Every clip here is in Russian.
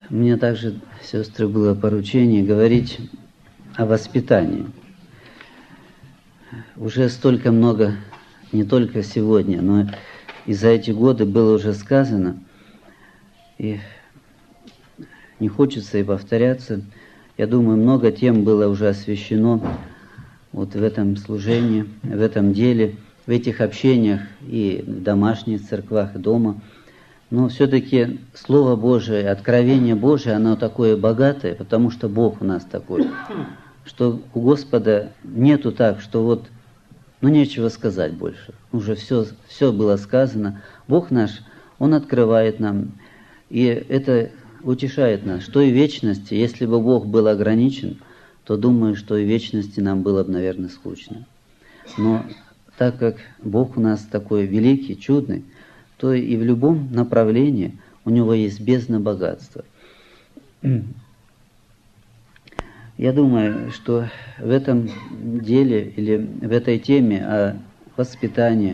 Мне также, сестры, было поручение говорить о воспитании. Уже столько много, не только сегодня, но и за эти годы было уже сказано, и не хочется и повторяться. Я думаю, много тем было уже освящено вот в этом служении, в этом деле, в этих общениях и в домашних церквах, и дома. Но все-таки Слово Божие, откровение Божие, оно такое богатое, потому что Бог у нас такой, что у Господа нету так, что вот, нечего сказать больше. Уже все было сказано. Бог наш, Он открывает нам, и это утешает нас, что и в вечности, если бы Бог был ограничен, то думаю, что и в вечности нам было бы, наверное, скучно. Но так как Бог у нас такой великий, чудный, то и в любом направлении у Него есть бездна богатства. Я думаю, что в этом деле или в этой теме о воспитании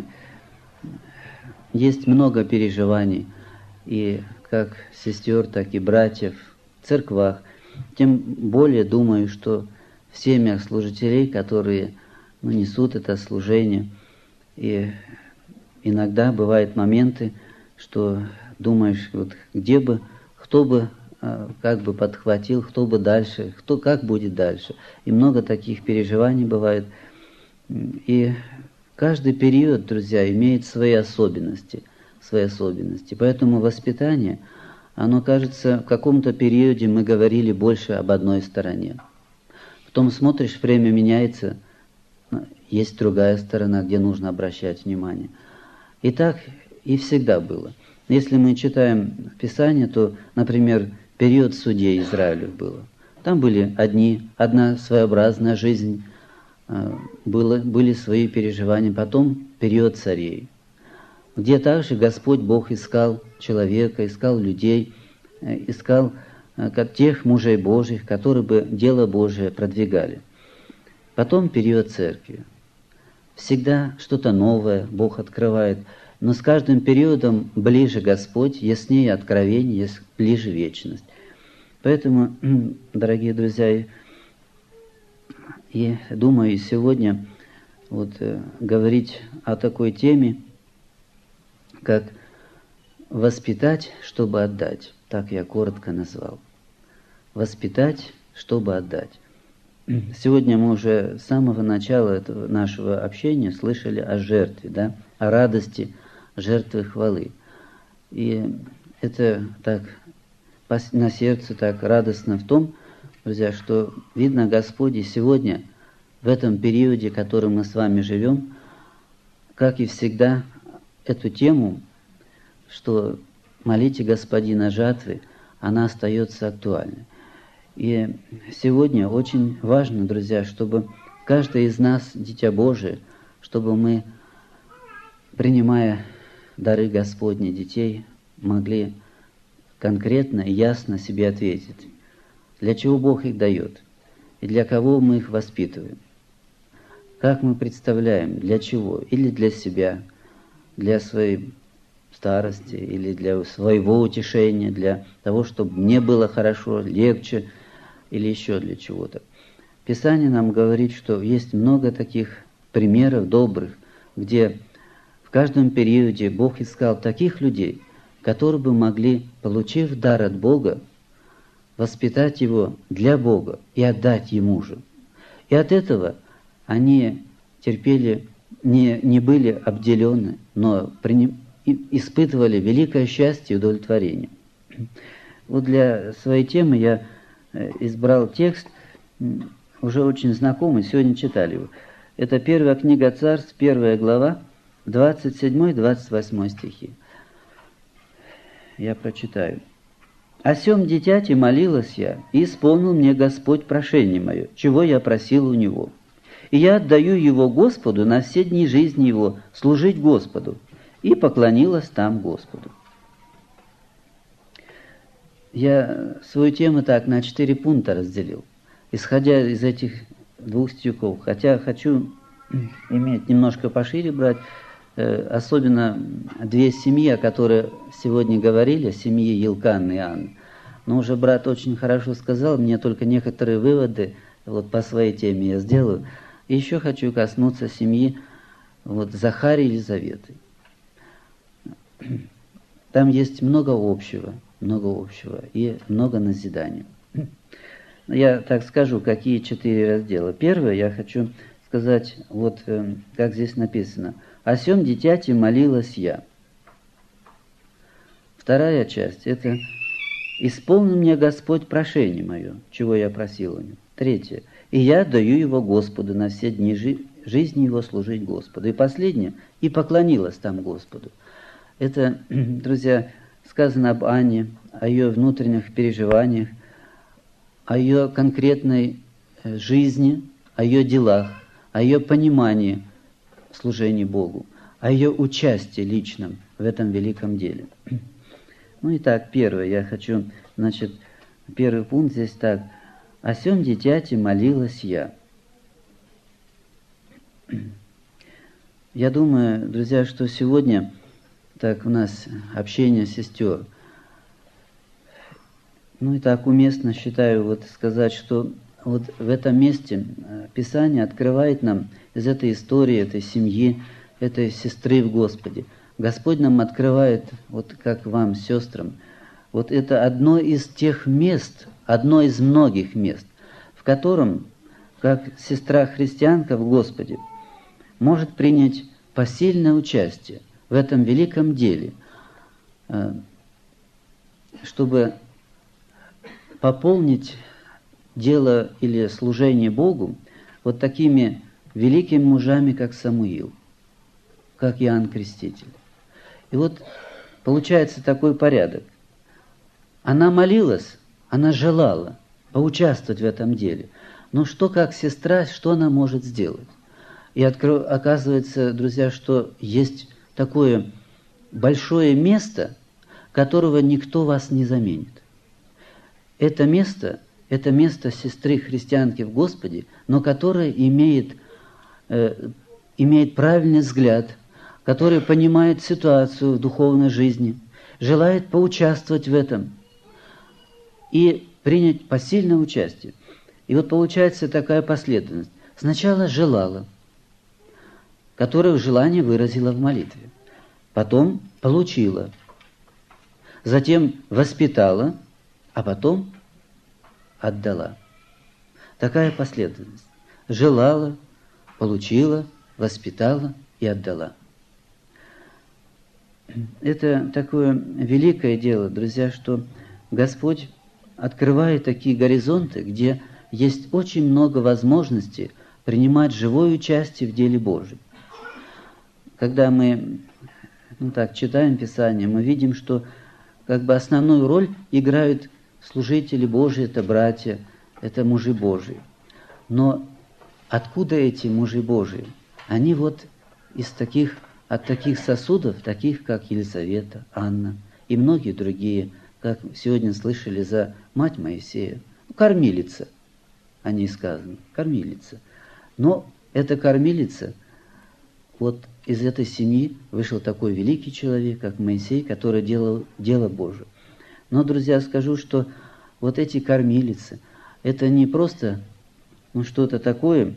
есть много переживаний, и как сестер, так и братьев в церквах. Тем более думаю, что в семьях служителей, которые несут это служение, и иногда бывают моменты, что думаешь, вот где бы, кто бы как бы подхватил, кто бы дальше, как будет дальше. И много таких переживаний бывает. И каждый период, друзья, имеет свои особенности. Поэтому воспитание, оно, кажется, в каком-то периоде мы говорили больше об одной стороне. Потом смотришь, время меняется, есть другая сторона, где нужно обращать внимание. И так и всегда было. Если мы читаем Писание, то, например, период судей Израилю было. Там были одна своеобразная жизнь, были свои переживания. Потом период царей, где также Господь Бог искал человека, искал людей, искал тех мужей Божьих, которые бы дело Божие продвигали. Потом период церкви. Всегда что-то новое Бог открывает, но с каждым периодом ближе Господь, яснее откровение, ближе вечность. Поэтому, дорогие друзья, и думаю, сегодня говорить о такой теме, как «воспитать, чтобы отдать». Так я коротко назвал. «Воспитать, чтобы отдать». Сегодня мы уже с самого начала этого нашего общения слышали о жертве, о радости жертвы хвалы. И это так на сердце так радостно в том, друзья, что видно, Господь и сегодня, в этом периоде, в котором мы с вами живем, как и всегда, эту тему, что молите Господина жатвы, она остается актуальной. И сегодня очень важно, друзья, чтобы каждый из нас, дитя Божие, чтобы мы, принимая дары Господни детей, могли конкретно и ясно себе ответить, для чего Бог их дает и для кого мы их воспитываем. Как мы представляем, для чего? Или для себя, для своей старости, или для своего утешения, для того, чтобы мне было хорошо, легче, или еще для чего-то. Писание нам говорит, что есть много таких примеров добрых, где в каждом периоде Бог искал таких людей, которые бы могли, получив дар от Бога, воспитать его для Бога и отдать Ему же. И от этого они терпели, не были обделены, но испытывали великое счастье и удовлетворение. Вот для своей темы я избрал текст, уже очень знакомый, сегодня читали его. Это первая книга Царств, 1 глава, 27-28 стихи. Я прочитаю. «О сем дитяти молилась я, и исполнил мне Господь прошение мое, чего я просил у Него. И я отдаю его Господу на все дни жизни его, служить Господу, и поклонилась там Господу». Я свою тему так на 4 пункта разделил, исходя из этих 2 стихов. Хотя хочу иметь немножко пошире брать, особенно 2 семьи, о которых сегодня говорили, семьи Елкана и Анны. Но уже брат очень хорошо сказал, мне только некоторые выводы вот по своей теме я сделаю. И еще хочу коснуться семьи вот Захарии и Елизаветы. Там есть много общего и много назидания. Я так скажу, какие 4 раздела. Первое, я хочу сказать, вот как здесь написано. «О сем дитяти молилась я». Вторая часть, это «Исполни мне, Господь, прошение мое, чего я просил у него». Третье, «И я даю его Господу на все дни жизни его служить Господу». И последнее, «И поклонилась там Господу». Это, друзья, сказано об Анне, о ее внутренних переживаниях, о ее конкретной жизни, о ее делах, о ее понимании служения Богу, о ее участии личном в этом великом деле. Ну, итак, первое, я хочу, первый пункт здесь так. «О сем дитяти молилась я». Я думаю, друзья, что сегодня так у нас общение сестер. Ну и так уместно считаю вот сказать, что вот в этом месте Писание открывает нам из этой истории, этой семьи, этой сестры в Господе. Господь нам открывает, вот как вам, сестрам, вот это одно из тех мест, одно из многих мест, в котором, как сестра-христианка в Господе, может принять посильное участие в этом великом деле, чтобы пополнить дело или служение Богу вот такими великими мужами, как Самуил, как Иоанн Креститель. И вот получается такой порядок. Она молилась, она желала поучаствовать в этом деле. Но что как сестра, что она может сделать? И оказывается, друзья, что есть такое большое место, которого никто вас не заменит. Это место сестры христианки в Господе, но которая имеет правильный взгляд, которая понимает ситуацию в духовной жизни, желает поучаствовать в этом и принять посильное участие. И вот получается такая последовательность. Сначала желала, которое желание выразила в молитве. Потом получила. Затем воспитала, а потом отдала. Такая последовательность. Желала, получила, воспитала и отдала. Это такое великое дело, друзья, что Господь открывает такие горизонты, где есть очень много возможностей принимать живое участие в деле Божьем. Когда мы читаем Писание, мы видим, что основную роль играют служители Божьи, это братья, это мужи Божьи. Но откуда эти мужи Божьи? Они вот от таких сосудов, таких как Елизавета, Анна и многие другие, как сегодня слышали за мать Моисея, кормилица, о ней сказано, кормилица. Но эта кормилица, вот из этой семьи вышел такой великий человек, как Моисей, который делал дело Божие. Но, друзья, скажу, что вот эти кормилицы, это не просто что-то такое,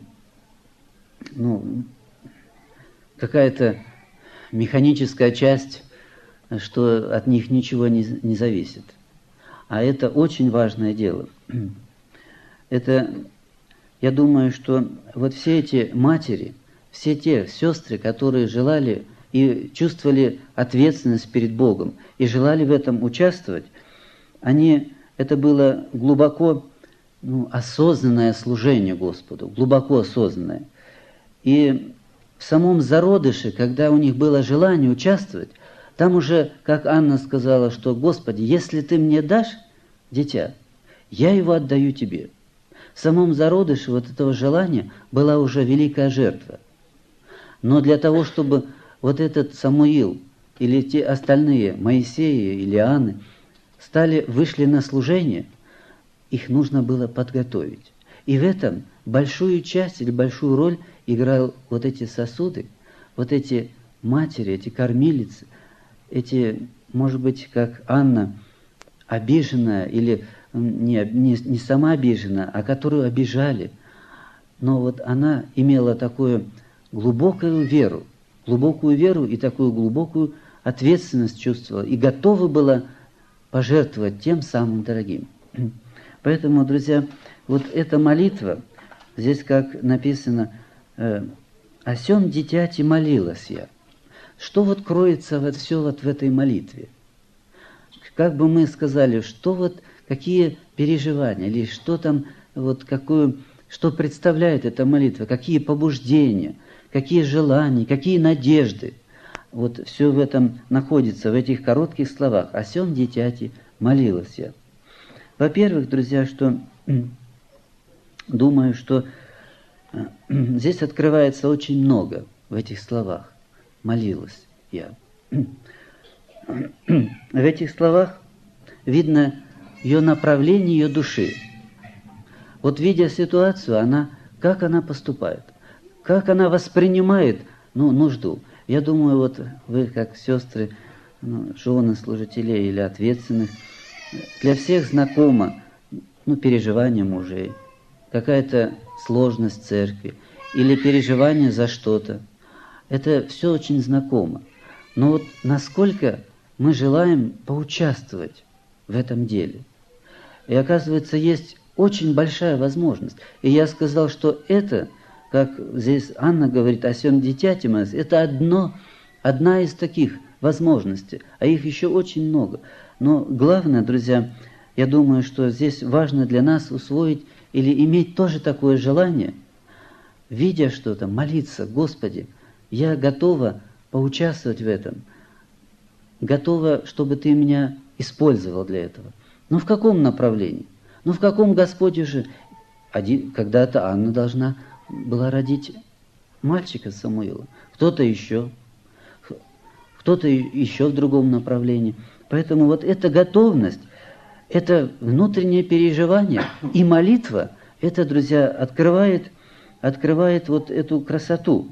какая-то механическая часть, что от них ничего не зависит. А это очень важное дело. Это, я думаю, что вот все эти матери, все те сестры, которые желали и чувствовали ответственность перед Богом и желали в этом участвовать, это было глубоко осознанное служение Господу, глубоко осознанное. И в самом зародыше, когда у них было желание участвовать, там уже, как Анна сказала, что «Господи, если Ты мне дашь дитя, я его отдаю Тебе». В самом зародыше вот этого желания была уже великая жертва. Но для того, чтобы вот этот Самуил или те остальные, Моисеи или Иоанны, вышли на служение, их нужно было подготовить. И в этом большую часть или большую роль играл вот эти сосуды, вот эти матери, эти кормилицы, эти, может быть, как Анна, обиженная, или не сама обижена, а которую обижали. Но вот она имела такую глубокую веру и такую глубокую ответственность чувствовала, и готова была пожертвовать тем самым дорогим. Поэтому, друзья, вот эта молитва, здесь как написано, «О сем дитяти молилась я». Что вот кроется вот все вот в этой молитве? Как бы мы сказали, что вот, какие переживания, или что там, вот что представляет эта молитва, какие побуждения, какие желания, какие надежды. Вот все в этом находится, в этих коротких словах. «О сем дитяти молилась я». Во-первых, друзья, думаю, что здесь открывается очень много в этих словах. «Молилась я». В этих словах видно ее направление, ее души. Вот видя ситуацию, как она поступает, как она воспринимает нужду. Я думаю, вот вы, как сестры, жены служителей или ответственных, для всех знакомо переживание мужей, какая-то сложность церкви или переживание за что-то. Это все очень знакомо. Но вот насколько мы желаем поучаствовать в этом деле. И оказывается, есть очень большая возможность. И я сказал, что это, как здесь Анна говорит о сем дитяти, это одна из таких возможностей, а их еще очень много. Но главное, друзья, я думаю, что здесь важно для нас усвоить или иметь тоже такое желание, видя что-то, молиться: Господи, я готова поучаствовать в этом, готова, чтобы Ты меня использовал для этого. Но в каком направлении? В каком, Господь, уже? Когда-то Анна должна была родить мальчика Самуила, кто-то еще в другом направлении. Поэтому вот эта готовность, это внутреннее переживание и молитва, это, друзья, открывает вот эту красоту.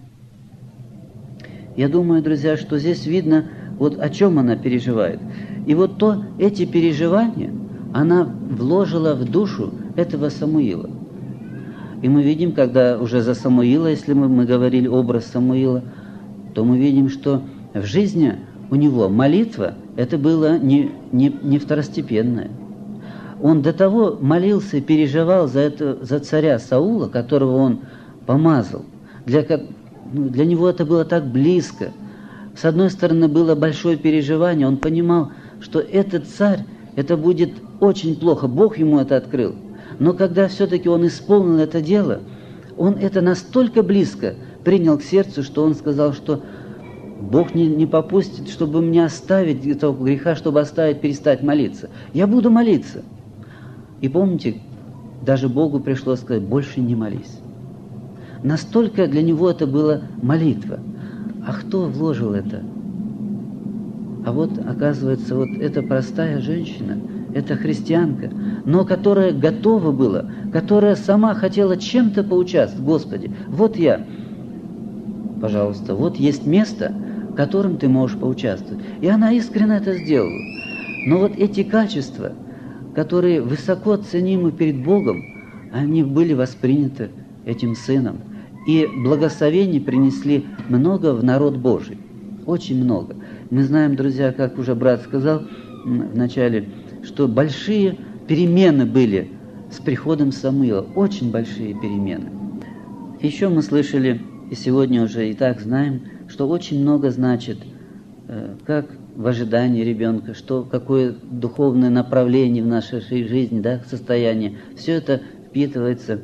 Я думаю, друзья, что здесь видно, вот о чем она переживает. И вот эти переживания она вложила в душу этого Самуила. И мы видим, когда уже за Самуила, если мы говорили образ Самуила, то мы видим, что в жизни у него молитва это было не второстепенное. Он до того молился и переживал за царя Саула, которого он помазал. Для него это было так близко. С одной стороны, было большое переживание, он понимал, что этот царь, это будет очень плохо, Бог ему это открыл. Но когда все-таки он исполнил это дело, он это настолько близко принял к сердцу, что он сказал, что Бог не попустит, чтобы мне оставить этого греха, чтобы перестать молиться. Я буду молиться. И помните, даже Богу пришлось сказать: больше не молись. Настолько для него это была молитва. А кто вложил это? А вот, оказывается, вот эта простая женщина, эта христианка, но которая готова была, которая сама хотела чем-то поучаствовать. Господи, вот я, пожалуйста, вот есть место, в котором ты можешь поучаствовать. И она искренне это сделала. Но вот эти качества, которые высоко ценимы перед Богом, они были восприняты этим сыном. И благословений принесли много в народ Божий. Очень много. Мы знаем, друзья, как уже брат сказал в начале, что большие перемены были с приходом Самуила. Очень большие перемены. Еще мы слышали, и сегодня уже и так знаем, что очень много значит, как в ожидании ребенка, какое духовное направление в нашей жизни, состояние. Все это впитывается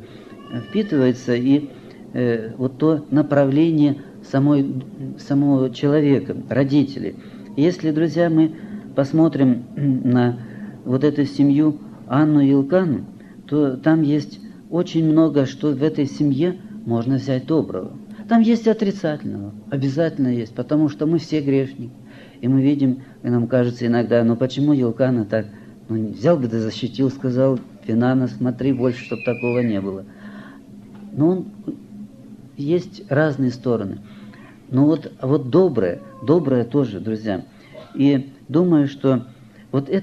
и вот то направление самого человека, родителей. Если, друзья, мы посмотрим на вот эту семью Анну и Илкану, то там есть очень много, что в этой семье можно взять доброго. Там есть и отрицательного, обязательно есть, потому что мы все грешники. И мы видим, и нам кажется иногда, почему Илкана так, взял бы да защитил, сказал: Финана, смотри больше, чтобы такого не было. Но есть разные стороны. Но вот доброе тоже, друзья. И думаю, что вот это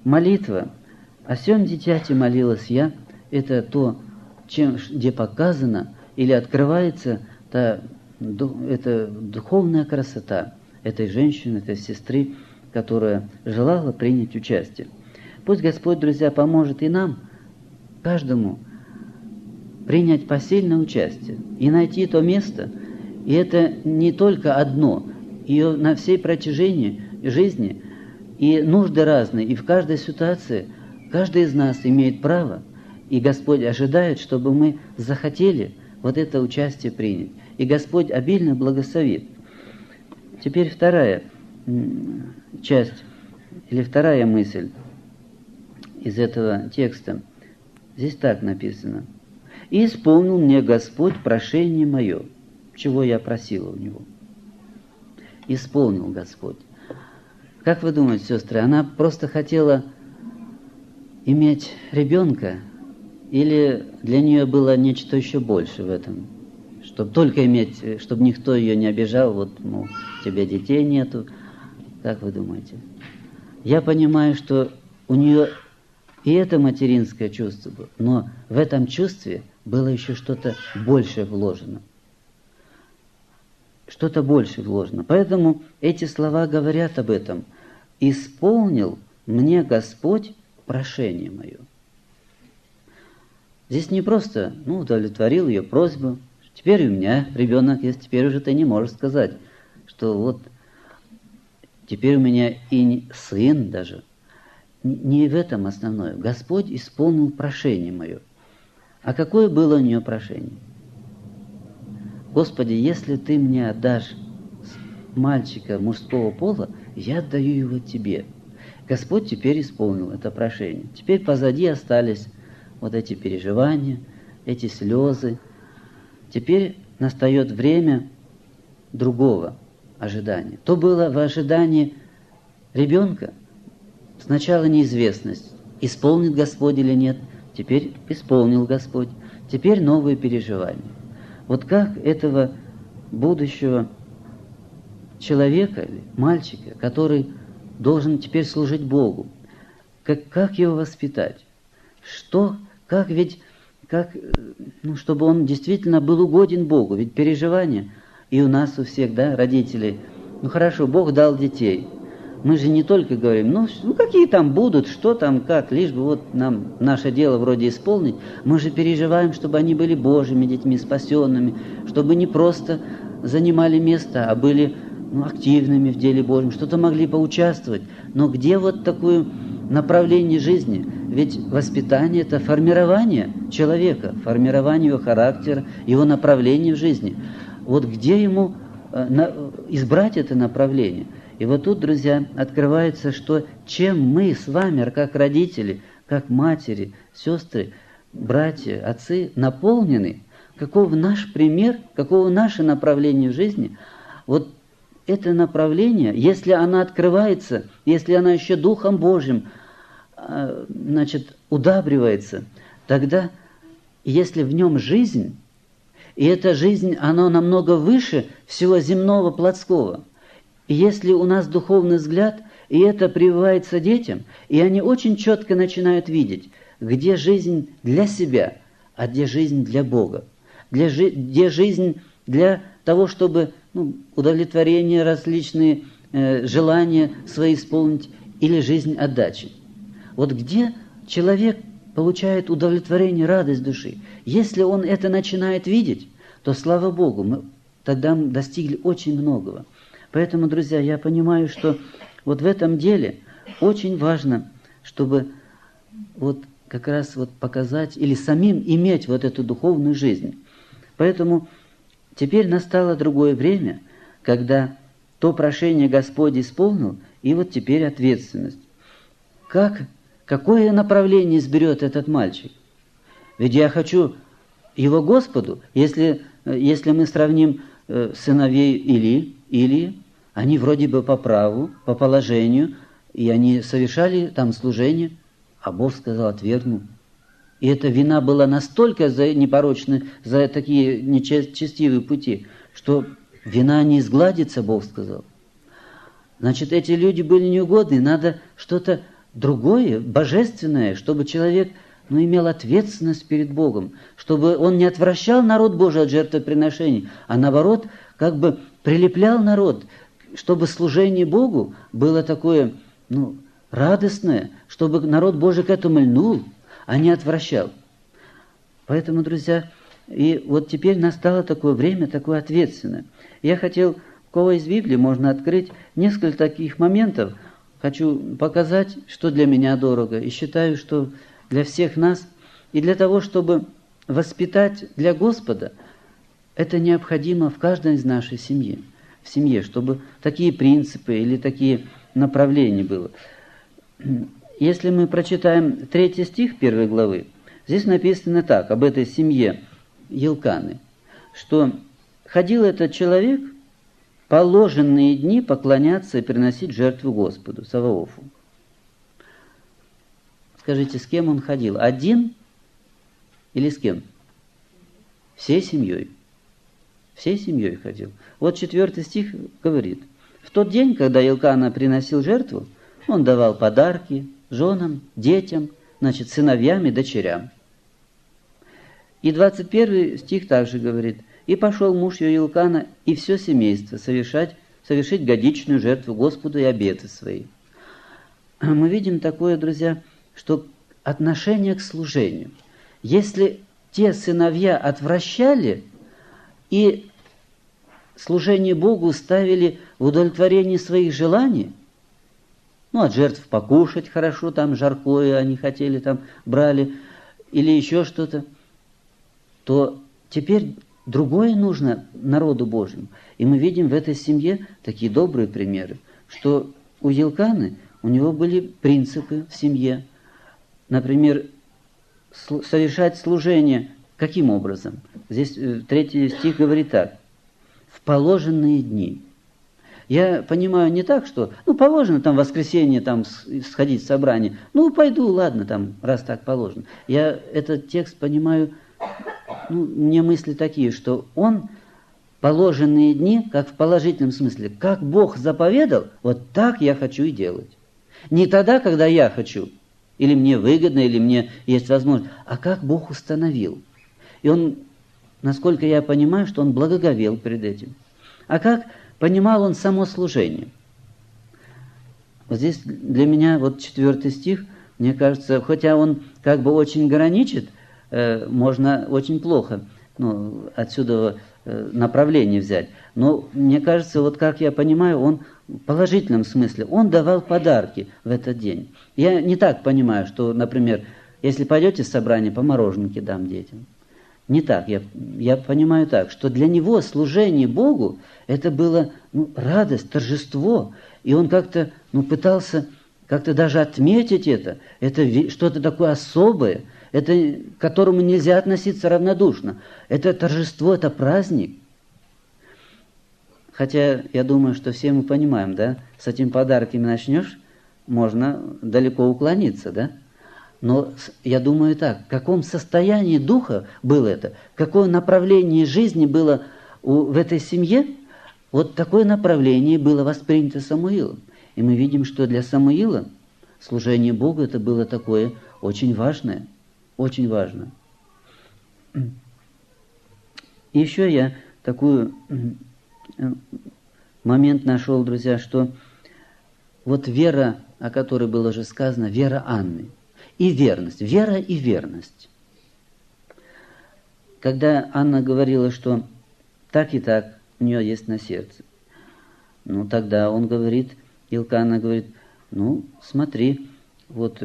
молитва. О сем дитяти молилась я. Это то, где показано или открывается эта духовная красота этой женщины, этой сестры, которая желала принять участие. Пусть Господь, друзья, поможет и нам, каждому, принять посильное участие и найти то место. И это не только одно, ее на всей протяжении жизни, и нужды разные, и в каждой ситуации каждый из нас имеет право, и Господь ожидает, чтобы мы захотели вот это участие принять. И Господь обильно благословит. Теперь вторая часть, или вторая мысль из этого текста. Здесь так написано. «И исполнил мне Господь прошение мое». Чего я просила у Него? Исполнил Господь. Как вы думаете, сестры, она просто хотела иметь ребенка, или для нее было нечто еще больше в этом? Чтобы только иметь, чтобы никто ее не обижал, вот, мол, у тебя детей нету. Как вы думаете? Я понимаю, что у нее и это материнское чувство было, но в этом чувстве было еще что-то большее вложено. Что-то больше вложено. Поэтому эти слова говорят об этом. «Исполнил мне Господь прошение мое». Здесь не просто, удовлетворил ее просьбу. Теперь у меня ребенок есть, теперь уже ты не можешь сказать, что вот теперь у меня и сын даже. Не в этом основное. Господь исполнил прошение мое. А какое было у нее прошение? Господи, если ты мне отдашь мальчика мужского пола, я отдаю его тебе. Господь теперь исполнил это прошение. Теперь позади остались вот эти переживания, эти слезы. Теперь настает время другого ожидания. То было в ожидании ребенка. Сначала неизвестность, исполнит Господь или нет. Теперь исполнил Господь. Теперь новые переживания. Вот как этого будущего человека, или мальчика, который должен теперь служить Богу, как его воспитать? Чтобы он действительно был угоден Богу. Ведь переживания и у нас у всех, родителей. Хорошо, Бог дал детей. Мы же не только говорим, какие там будут, что там, как, лишь бы вот нам наше дело вроде исполнить. Мы же переживаем, чтобы они были Божьими детьми, спасенными, чтобы не просто занимали место, а были активными в деле Божьем, что-то могли поучаствовать. Но где вот такое направление жизни? Ведь воспитание – это формирование человека, формирование его характера, его направления в жизни. Вот где ему избрать это направление? И вот тут, друзья, открывается, что чем мы с вами, как родители, как матери, сестры, братья, отцы, наполнены, каков наш пример, каково наше направление в жизни, вот это направление, если оно открывается, если оно еще Духом Божьим, удабривается, тогда, если в нем жизнь, и эта жизнь, она намного выше всего земного, плотского. И если у нас духовный взгляд, и это прививается детям, и они очень четко начинают видеть, где жизнь для себя, а где жизнь для Бога, где жизнь для того, чтобы удовлетворение, различные желания свои исполнить, или жизнь отдачи. Вот где человек получает удовлетворение, радость души. Если он это начинает видеть, то, слава Богу, мы тогда достигли очень многого. Поэтому, друзья, я понимаю, что вот в этом деле очень важно, чтобы вот как раз вот показать или самим иметь вот эту духовную жизнь. Поэтому теперь настало другое время, когда то прошение Господь исполнил, и вот теперь ответственность. Какое направление изберет этот мальчик? Ведь я хочу его Господу, если мы сравним сыновей Илии, они вроде бы по праву, по положению, и они совершали там служение, а Бог сказал, отвергнул. И эта вина была настолько непорочна, за такие нечестивые пути, что вина не изгладится, Бог сказал. Значит, эти люди были неугодны, надо что-то другое, божественное, чтобы человек имел ответственность перед Богом, чтобы он не отвращал народ Божий от жертвоприношений, а наоборот, как бы прилеплял народ, чтобы служение Богу было такое, радостное, чтобы народ Божий к этому льнул, а не отвращал. Поэтому, друзья, и вот теперь настало такое время, такое ответственное. Я хотел, у кого из Библии можно открыть несколько таких моментов. Хочу показать, что для меня дорого, и считаю, что для всех нас, и для того, чтобы воспитать для Господа, это необходимо в каждой из нашей семьи, в семье, чтобы такие принципы или такие направления было. Если мы прочитаем 3 стих 1 главы, здесь написано так, об этой семье Елканы, что ходил этот человек положенные дни поклоняться и приносить жертву Господу, Саваофу. Скажите, с кем он ходил? Один или с кем? Всей семьей. Всей семьей ходил. Вот 4 стих говорит. В тот день, когда Елкана приносил жертву, он давал подарки женам, детям, сыновьям и дочерям. И 21 стих также говорит. И пошел муж ее Елкана и все семейство совершить годичную жертву Господу и обеты свои. Мы видим такое, друзья, что отношение к служению. Если те сыновья отвращали и служение Богу ставили в удовлетворении своих желаний, от жертв покушать хорошо, там жаркое они хотели, там брали, или еще что-то, то теперь другое нужно народу Божьему. И мы видим в этой семье такие добрые примеры, что у Елканы, у него были принципы в семье. Например, совершать служение каким образом? Здесь 3 стих говорит так. В положенные дни. Я понимаю не так, что, положено там в воскресенье там сходить в собрание. Пойду, ладно, там, раз так положено. Я этот текст понимаю, мне мысли такие, что он положенные дни, как в положительном смысле, как Бог заповедал, вот так я хочу и делать. Не тогда, когда я хочу, или мне выгодно, или мне есть возможность, а как Бог установил. И он, насколько я понимаю, что он благоговел перед этим. А как понимал он само служение? Вот здесь для меня 4 стих, мне кажется, хотя он как бы очень граничит, можно очень плохо отсюда направление взять. Но мне кажется, как я понимаю, он в положительном смысле, он давал подарки в этот день. Я не так понимаю, что, например, если пойдете в собрание, по мороженке дам детям. Не так. Я понимаю так, что для него служение Богу это было радость, торжество. И он как-то пытался как-то даже отметить это. Это что-то такое особое, это, к которому нельзя относиться равнодушно. Это торжество, это праздник. Хотя я думаю, что все мы понимаем, да, с этими подарками начнешь, можно далеко уклониться, да. Но я думаю так, в каком состоянии духа было это, какое направление жизни было в этой семье, вот такое направление было воспринято Самуилом. И мы видим, что для Самуила служение Богу это было такое очень важное, очень важно. И еще я такой момент нашел, друзья, что вот вера, о которой было уже сказано, вера Анны, и верность, вера и верность. Когда Анна говорила, что так и так у нее есть на сердце, тогда он говорит, Елкана говорит, смотри, вот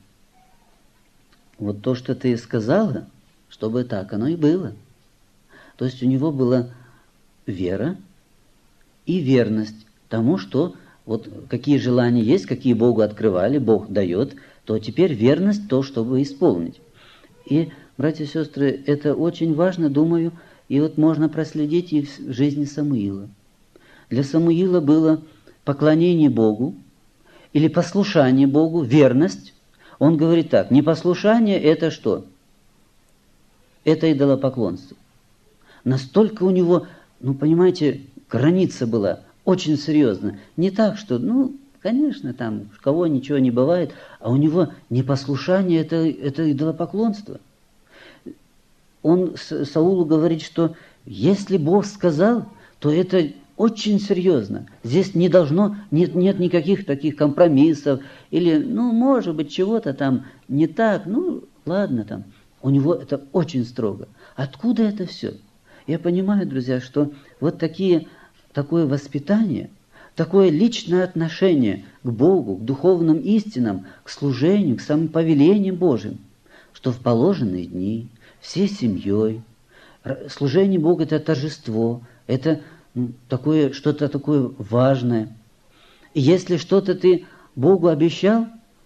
то, что ты сказала, чтобы так оно и было. То есть у него была вера и верность тому, что вот какие желания есть, какие Богу открывали, Бог дает, то теперь верность то, чтобы исполнить. И, братья и сестры, это очень важно, думаю, и вот можно проследить и в жизни Самуила. Для Самуила было поклонение Богу или послушание Богу, верность. Он говорит так, непослушание – это что? Это идолопоклонство. Настолько у него, понимаете, граница была очень серьезно. Не так, что, Конечно, там у кого ничего не бывает, а у него непослушание это идолопоклонство. Он Саулу говорит, что если Бог сказал, то это очень серьезно. Здесь не должно, нет никаких таких компромиссов, или, может быть, чего-то там не так, ладно там. У него это очень строго. Откуда это все? Я понимаю, друзья, что вот такое воспитание, такое личное отношение к Богу, к духовным истинам, к служению, к самым повелениям Божьим, что в положенные дни, всей семьей, служение Богу – это торжество, это что-то такое важное. И если что-то ты Богу обещал,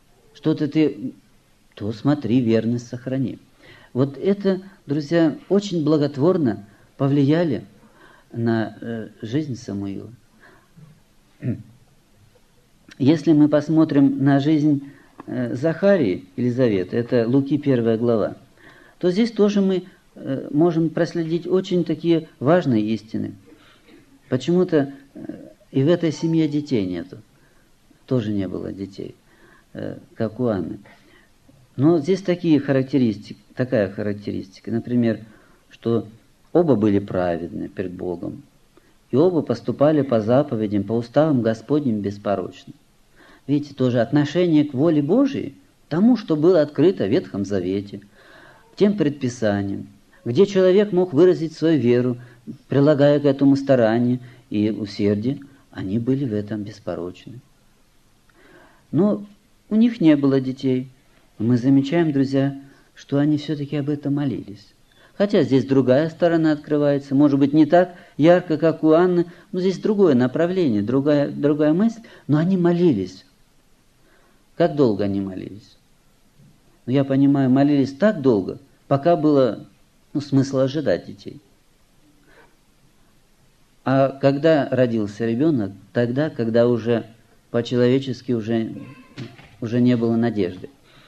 то смотри, верность сохрани. Вот это, друзья, очень благотворно повлияли на жизнь Самуила. Если мы посмотрим на жизнь Захарии, Елизаветы, это Луки 1 глава, то здесь тоже мы можем проследить очень такие важные истины. Почему-то и в этой семье детей нету. Тоже не было детей, как у Анны. Но здесь такая характеристика, например, что оба были праведны перед Богом, и оба поступали по заповедям, по уставам Господним беспорочно. Видите, тоже отношение к воле Божией, тому, что было открыто в Ветхом Завете, к тем предписаниям, где человек мог выразить свою веру, прилагая к этому старание и усердие, они были в этом беспорочны. Но у них не было детей. Мы замечаем, друзья, что они все-таки об этом молились. Хотя здесь другая сторона открывается, может быть, не так ярко, как у Анны, но здесь другое направление, другая мысль, но они молились. Как долго они молились? Я понимаю, молились так долго, пока было смысл ожидать детей. А когда родился ребенок, тогда, когда уже по-человечески уже не было надежды.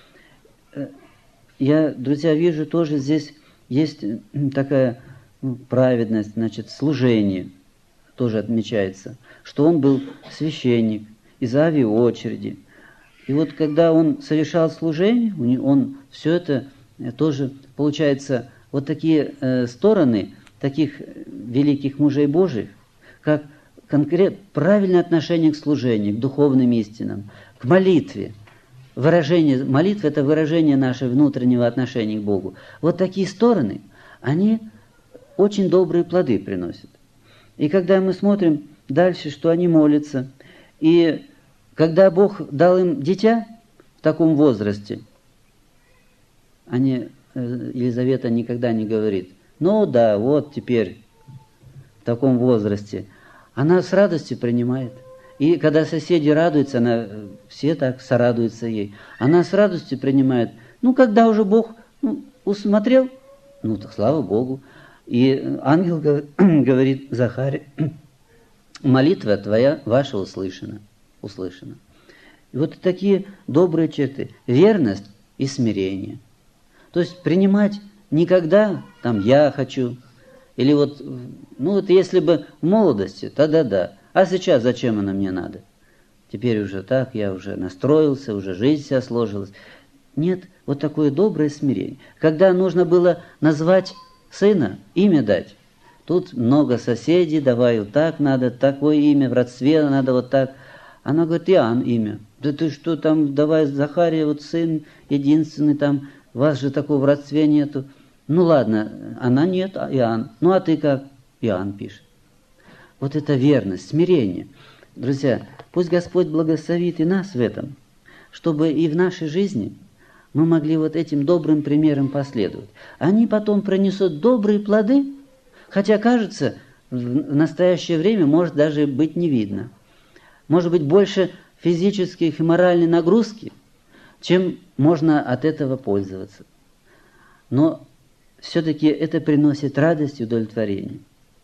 Я, друзья, вижу тоже здесь есть такая праведность, служение тоже отмечается, что он был священник из Авии очереди. И вот когда он совершал служение, он все это тоже, получается, вот такие стороны таких великих мужей Божьих, как конкретно правильное отношение к служению, к духовным истинам, к молитве. Молитва – это выражение нашего внутреннего отношения к Богу. Вот такие стороны, они очень добрые плоды приносят. И когда мы смотрим дальше, что они молятся, и когда Бог дал им дитя в таком возрасте, Елизавета никогда не говорит, вот теперь в таком возрасте. Она с радостью принимает. И когда соседи радуются, все так сорадуются ей. Она с радостью принимает. Когда уже Бог усмотрел, так слава Богу. И ангел говорит Захаре, молитва твоя, ваша услышана. И вот такие добрые черты. Верность и смирение. То есть принимать никогда, я хочу, или если бы в молодости, тогда да. А сейчас зачем она мне надо? Теперь уже так, я уже настроился, уже жизнь вся сложилась. Нет, вот такое доброе смирение. Когда нужно было назвать сына, имя дать, тут много соседей, давай вот так надо, такое имя, в родстве надо вот так. Она говорит, Иоанн имя. Да ты что там, давай Захария, сын единственный там, вас же такого в родстве нету. Ладно, она нет, Иоанн. А ты как? Иоанн пишет. Вот это верность, смирение. Друзья, пусть Господь благословит и нас в этом, чтобы и в нашей жизни мы могли вот этим добрым примером последовать. Они потом принесут добрые плоды, хотя, кажется, в настоящее время может даже быть не видно. Может быть, больше физических и моральной нагрузки, чем можно от этого пользоваться. Но все-таки это приносит радость и удовлетворение.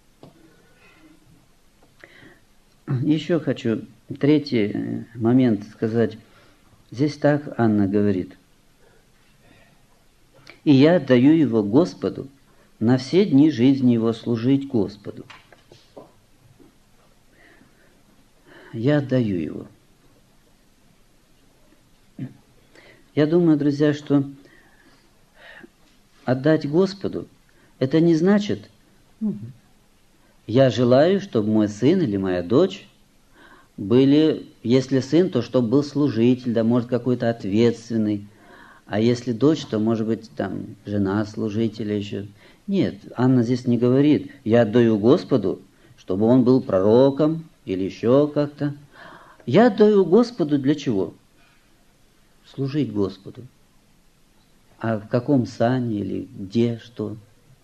Еще хочу третий момент сказать. Здесь так Анна говорит. «И я отдаю его Господу, на все дни жизни его служить Господу». Я отдаю его. Я думаю, друзья, что отдать Господу, это не значит, я желаю, чтобы мой сын или моя дочь были, если сын, то чтобы был служитель, да, может, какой-то ответственный, а если дочь, то, может быть, там, жена служителя еще. Нет, Анна здесь не говорит, я отдаю Господу, чтобы он был пророком или еще как-то. Я отдаю Господу для чего? Служить Господу. А в каком сане или где, что?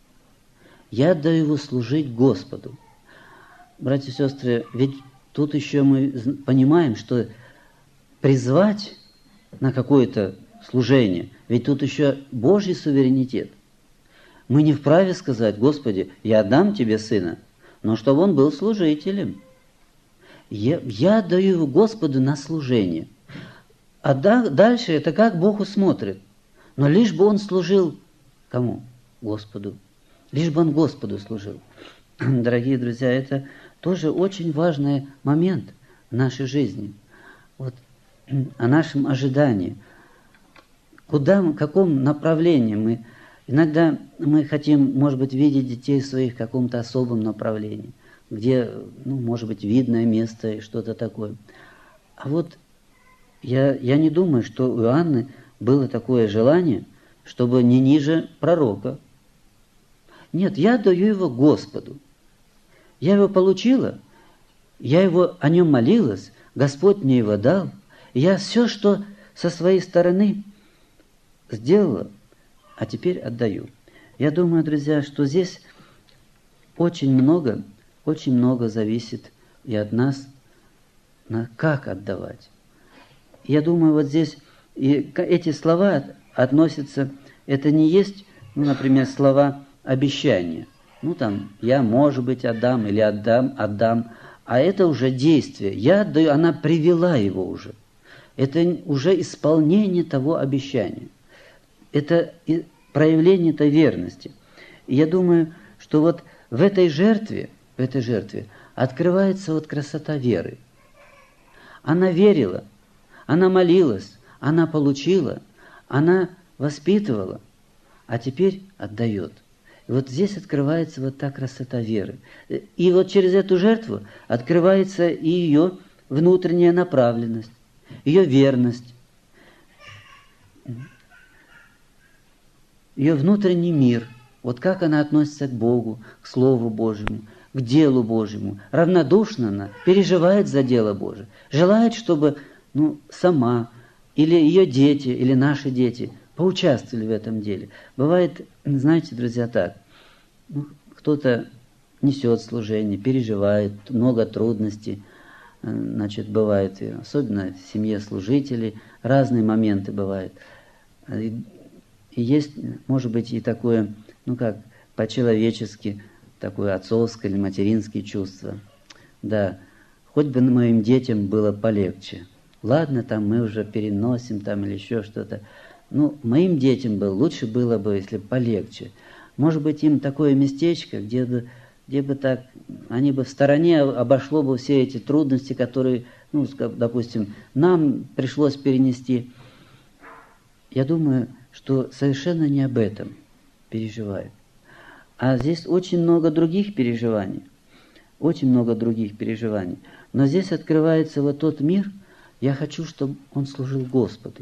Я отдаю его служить Господу. Братья и сестры, ведь тут еще мы понимаем, что призвать на какое-то служение, ведь тут еще Божий суверенитет. Мы не вправе сказать: Господи, я отдам тебе сына, но чтобы он был служителем. Я отдаю его Господу на служение. А дальше это как Бог усмотрит. Но лишь бы он служил кому? Господу. Лишь бы он Господу служил. Дорогие друзья, это тоже очень важный момент в нашей жизни. Вот, о нашем ожидании. Куда, в каком направлении мы... Иногда мы хотим, может быть, видеть детей своих в каком-то особом направлении, где, может быть, видное место и что-то такое. А вот я не думаю, что у Иоанны было такое желание, чтобы не ниже пророка. Нет, я даю его Господу. Я его получила, я о нем молилась, Господь мне его дал. Я все, что со своей стороны сделала, а теперь отдаю. Я думаю, друзья, что здесь очень много зависит и от нас, как отдавать. Я думаю, вот здесь и эти слова относятся, это не есть, например, слова обещания. Я, может быть, отдам или отдам, а это уже действие. Я отдаю, она привела его уже. Это уже исполнение того обещания. Это проявление этой верности. И я думаю, что вот в этой жертве открывается вот красота веры. Она верила, она молилась, она получила, она воспитывала, а теперь отдает. И вот здесь открывается вот та красота веры. И вот через эту жертву открывается и ее внутренняя направленность, ее верность, ее внутренний мир. Вот как она относится к Богу, к Слову Божьему, к делу Божьему. Равнодушно она переживает за дело Божие. Желает, чтобы сама или ее дети, или наши дети поучаствовали в этом деле. Бывает, знаете, друзья, так. Кто-то несет служение, переживает, много трудностей, бывает, особенно в семье служителей, разные моменты бывают. И есть, может быть, и такое, по-человечески, такое отцовское или материнское чувство. Да, хоть бы моим детям было полегче. Ладно, мы уже переносим, или еще что-то. Моим детям лучше было бы, если полегче. Может быть, им такое местечко, где бы так, они бы в стороне обошло бы все эти трудности, которые, допустим, нам пришлось перенести. Я думаю, что совершенно не об этом переживают. А здесь очень много других переживаний. Очень много других переживаний. Но здесь открывается вот тот мир, я хочу, чтобы он служил Господу.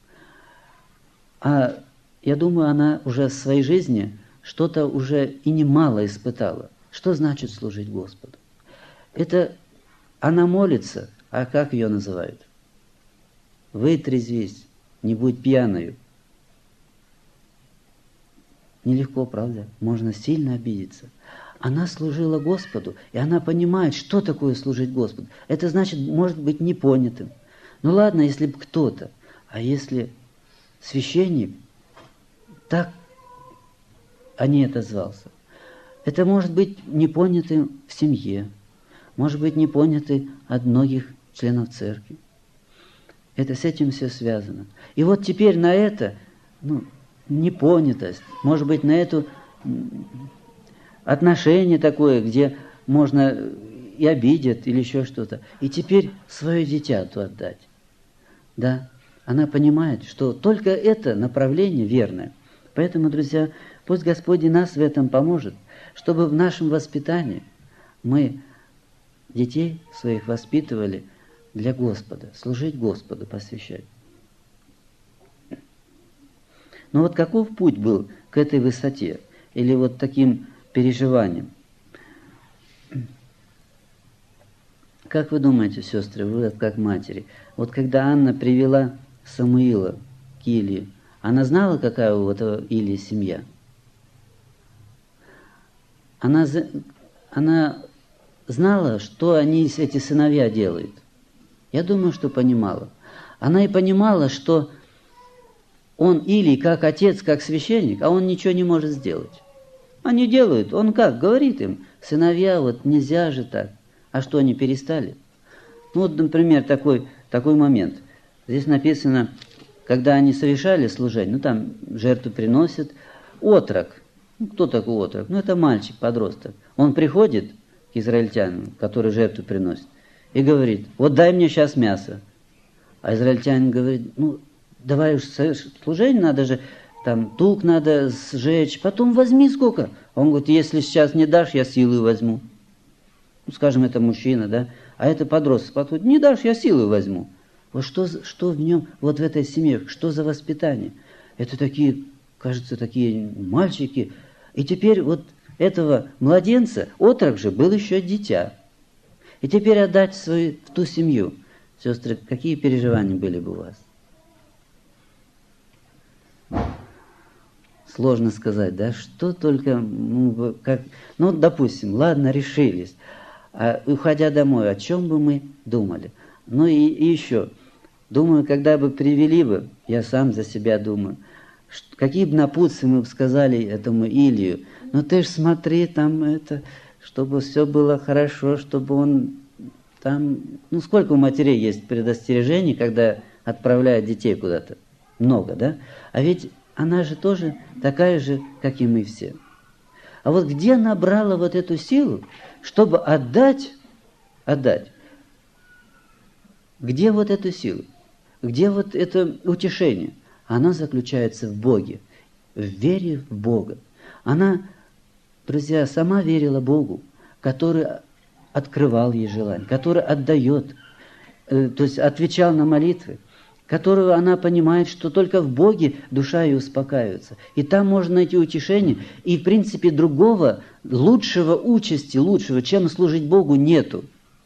А я думаю, она уже в своей жизни что-то уже и немало испытала. Что значит служить Господу? Это она молится, а как ее называют? Вытрезвись, не будь пьяною. Нелегко, правда? Можно сильно обидеться. Она служила Господу, и она понимает, что такое служить Господу. Это значит, может быть непонятым. Ладно, если бы кто-то, а если священник так о ней отозвался. Это может быть непонятым в семье, может быть непонятый от многих членов церкви. Это с этим все связано. И вот теперь на это, непонятость, может быть, на это отношение такое, где можно и обидят, или еще что-то. И теперь свое дитя отдать. Да? она понимает, что только это направление верное. Поэтому, друзья, пусть Господь и нас в этом поможет, чтобы в нашем воспитании мы детей своих воспитывали для Господа, служить Господу, посвящать. Но вот каков путь был к этой высоте или вот таким переживаниям? Как вы думаете, сестры, вы как матери, вот когда Анна привела Самуила к Илии, она знала, какая у этого Илии семья? Она знала, что эти сыновья делают? Я думаю, что понимала. Она и понимала, что он Илий как отец, как священник, а он ничего не может сделать. Они делают, он как, говорит им, сыновья, вот нельзя же так. А что, они перестали? Ну вот, например, такой момент. Здесь написано, когда они совершали служение, ну там жертву приносят, отрок. Ну, кто такой отрок? Ну это мальчик, подросток. Он приходит к израильтянам, который жертву приносит, и говорит, вот дай мне сейчас мясо. А израильтянин говорит, ну давай уж служение, надо же, там тук надо сжечь, потом возьми сколько. Он говорит, если сейчас не дашь, я силой возьму. Ну, скажем, это мужчина, да, а это подросток подходит, не дашь, я силой возьму. Вот что в нем, вот в этой семье, что за воспитание? Это такие, кажется, такие мальчики. И теперь вот этого младенца, отрок же, был еще дитя. И теперь отдать в ту семью. Сестры, какие переживания были бы у вас? Сложно сказать, да, что только, допустим, ладно, решились. А уходя домой, о чем бы мы думали? Ну и еще, думаю, когда бы привели бы, я сам за себя думаю, какие бы напутствия мы бы сказали этому Илию, ну ты ж смотри, там это, чтобы все было хорошо, чтобы он там, ну сколько у матерей есть предостережений, когда отправляют детей куда-то? Много, да? А ведь она же тоже такая же, как и мы все. А вот где она брала вот эту силу, чтобы отдать? Где вот эту силу? Где вот это утешение? Она заключается в Боге, в вере в Бога. Она, друзья, сама верила Богу, который открывал ей желание, который отдает, то есть отвечал на молитвы, которую она понимает, что только в Боге душа ее успокаивается. И там можно найти утешение, и в принципе другого, лучшего, чем служить Богу, нету.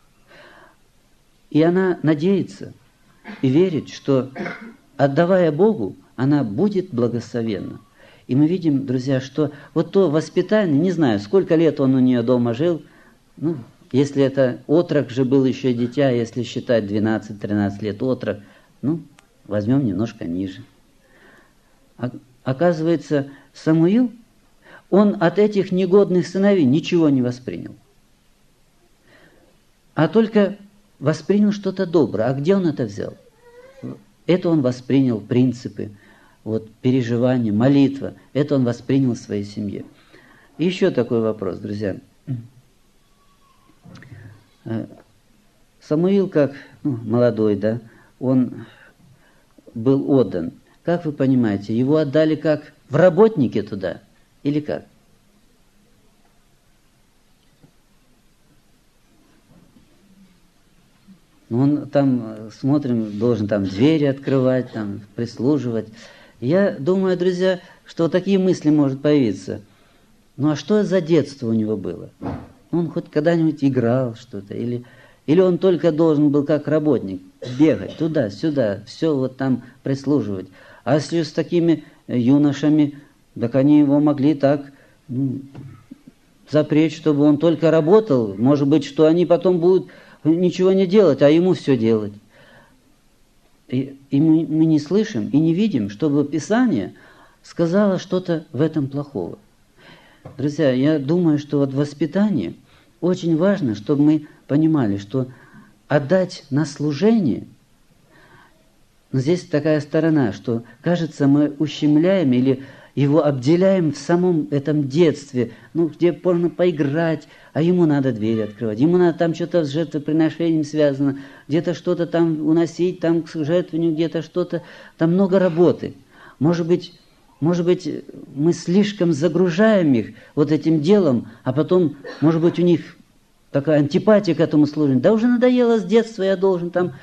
И она надеется и верит, что, отдавая Богу, она будет благословенна. И мы видим, друзья, что вот то воспитание, не знаю, сколько лет он у нее дома жил, ну, если это отрок же был еще дитя, если считать 12-13 лет отрок, ну, возьмем немножко ниже. Оказывается, Самуил, он от этих негодных сыновей ничего не воспринял. А только воспринял что-то доброе. А где он это взял? Это он воспринял принципы, вот, переживания, молитва. Это он воспринял в своей семье. И еще такой вопрос, друзья. Самуил, как молодой, да, он был отдан. Как вы понимаете, его отдали как в работники туда или как? Он там, смотрим, должен там двери открывать, там прислуживать. Я думаю, друзья, что такие мысли могут появиться. Ну а что за детство у него было? Он хоть когда-нибудь играл что-то? Или он только должен был как работник бегать туда-сюда, все вот там прислуживать? А если с такими юношами, так они его могли так запречь, чтобы он только работал. Может быть, что они потом будут ничего не делать, а ему все делать. И мы не слышим и не видим, чтобы Писание сказало что-то в этом плохого. Друзья, я думаю, что вот воспитание очень важно, чтобы мы понимали, что отдать на служение, но здесь такая сторона, что, кажется, мы ущемляем или его обделяем в самом этом детстве, где можно поиграть, а ему надо двери открывать, ему надо там что-то с жертвоприношением связано, где-то что-то там уносить, там к жертвению, где-то что-то, там много работы. Может быть, мы слишком загружаем их вот этим делом, а потом, может быть, у них такая антипатия к этому служению. Да уже надоело с детства, я должен там...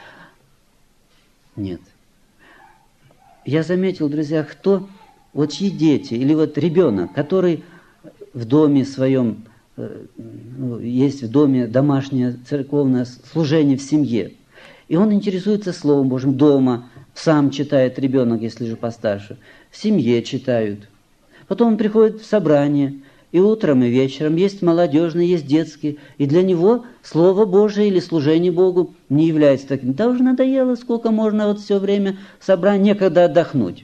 Нет. Я заметил, друзья, чьи дети, или ребенок, который в доме своем, есть в доме домашнее церковное служение в семье, и он интересуется Словом Божьим дома, сам читает ребенок, если же постарше, в семье читают. Потом он приходит в собрание, и утром, и вечером, есть молодежные, есть детские, и для него Слово Божие или служение Богу не является таким. Да уже надоело, сколько можно все время собрать, некогда отдохнуть.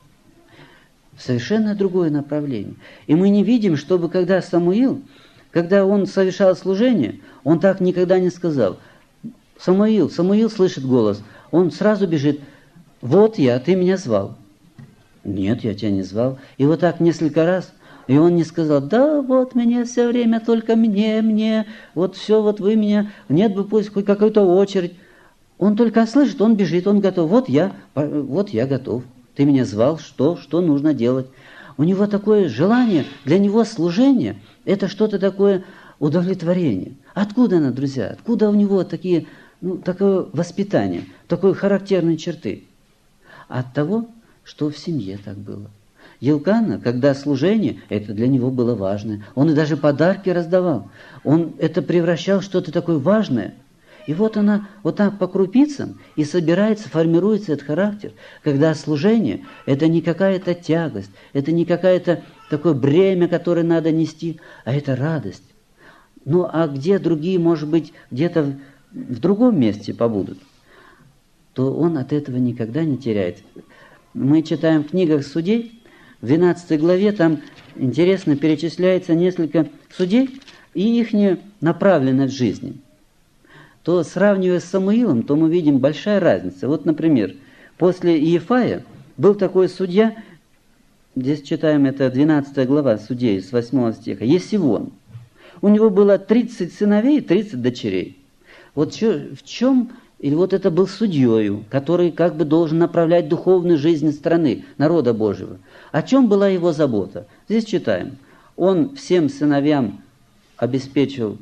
Совершенно другое направление. И мы не видим, чтобы когда Самуил, когда он совершал служение, он так никогда не сказал: Самуил слышит голос, он сразу бежит: вот я, ты меня звал. Нет, я тебя не звал. И вот так несколько раз, и он не сказал: да, вот мне все время, только мне, вот все, вот вы меня, нет бы пусть хоть какую-то очередь. Он только слышит, он бежит, он готов. Вот я готов. Ты меня звал, что нужно делать? У него такое желание, для него служение – это что-то такое удовлетворение. Откуда оно, друзья? Откуда у него такое воспитание, такой характерные черты? От того, что в семье так было. Елкана, когда служение, это для него было важное. Он и даже подарки раздавал. Он это превращал в что-то такое важное. И вот она вот так по крупицам и собирается, формируется этот характер, когда служение – это не какая-то тягость, это не какое-то такое бремя, которое надо нести, а это радость. Ну, а где другие, может быть, где-то в другом месте побудут, то он от этого никогда не теряет. Мы читаем в книгах судей, в 12 главе, там интересно перечисляется несколько судей и их направленность жизни. То, сравнивая с Самуилом, то мы видим большая разница. Вот, например, после Иефая был такой судья, здесь читаем, это 12 глава Судей, с 8 стиха, Есивон. У него было 30 сыновей и 30 дочерей. Вот в чем, или вот это был судьею, который как бы должен направлять духовную жизнь страны, народа Божьего. О чем была его забота? Здесь читаем. Он всем сыновьям обеспечил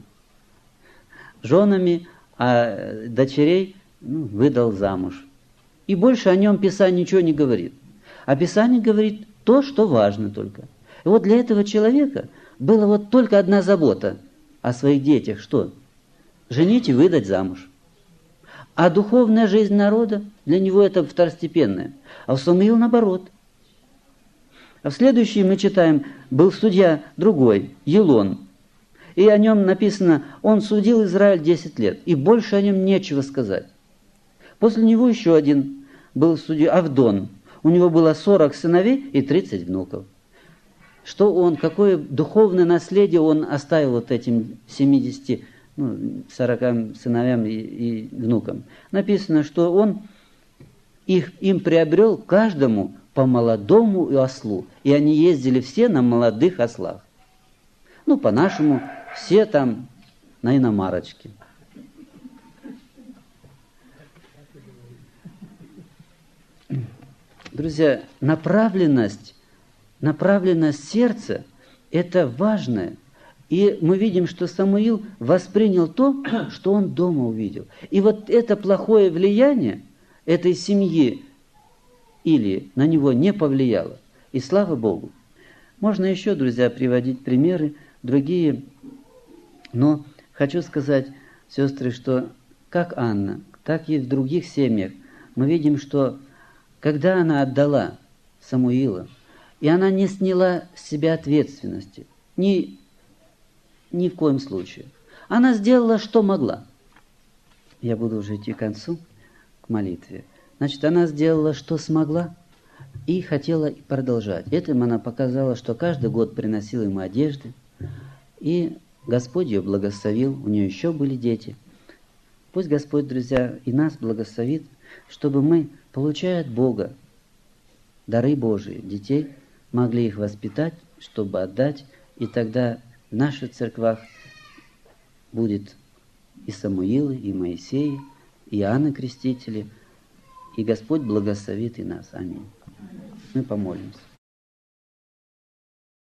женами, а дочерей выдал замуж. И больше о нем Писание ничего не говорит. А Писание говорит то, что важно только. И вот для этого человека была вот только одна забота о своих детях. Что? Женить и выдать замуж. А духовная жизнь народа, для него это второстепенная. А у Самуила наоборот. А в следующем мы читаем, был судья другой, Елон. И о нем написано, он судил Израиль 10 лет, и больше о нем нечего сказать. После него еще один был судья Авдон. У него было 40 сыновей и 30 внуков. Какое духовное наследие он оставил вот этим 40 сыновьям и внукам? Написано, что он им приобрел каждому по молодому ослу, и они ездили все на молодых ослах. По-нашему, все там на иномарочке. Друзья, направленность сердца – это важное. И мы видим, что Самуил воспринял то, что он дома увидел. И вот это плохое влияние этой семьи или на него не повлияло. И слава Богу. Можно еще, друзья, приводить примеры другие. Но хочу сказать, сестры, что как Анна, так и в других семьях мы видим, что когда она отдала Самуила, и она не сняла с себя ответственности, ни в коем случае. Она сделала, что могла. Я буду уже идти к концу, к молитве. Значит, она сделала, что смогла, и хотела продолжать. Этим она показала, что каждый год приносила ему одежды, и Господь ее благословил, у нее еще были дети. Пусть Господь, друзья, и нас благословит, чтобы мы, получая от Бога дары Божии, детей, могли их воспитать, чтобы отдать, и тогда в наших церквах будет и Самуилы, и Моисеи, и Иоанна Крестители, и Господь благословит и нас. Аминь. Мы помолимся.